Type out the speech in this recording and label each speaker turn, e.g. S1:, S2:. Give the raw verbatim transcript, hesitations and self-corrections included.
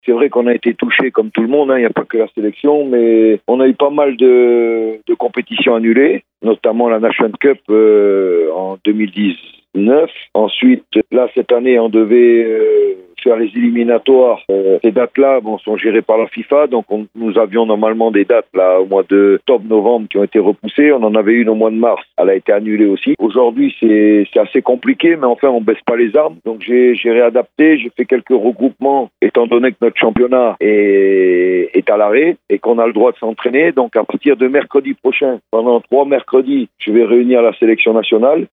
S1: C'est vrai qu'on a été touché comme tout le monde, il hein, n'y a pas que la sélection, mais on a eu pas mal de, de compétitions annulées, notamment la Nations Cup euh, en deux mille dix-neuf. Ensuite, là, cette année, on devait euh, faire les éliminatoires. Euh, ces dates-là bon, sont gérées par la FIFA, donc on, nous avions normalement des dates là au mois de octobre-novembre qui ont été repoussées. On en avait une au mois de mars, elle a été annulée aussi. Aujourd'hui, c'est, c'est assez compliqué, mais enfin, on baisse pas les armes. Donc j'ai, j'ai réadapté, j'ai fait quelques regroupements, étant donné que notre championnat est, est à l'arrêt et qu'on a le droit de s'entraîner. Donc à partir de mercredi prochain, pendant trois mercredis, je vais réunir la sélection nationale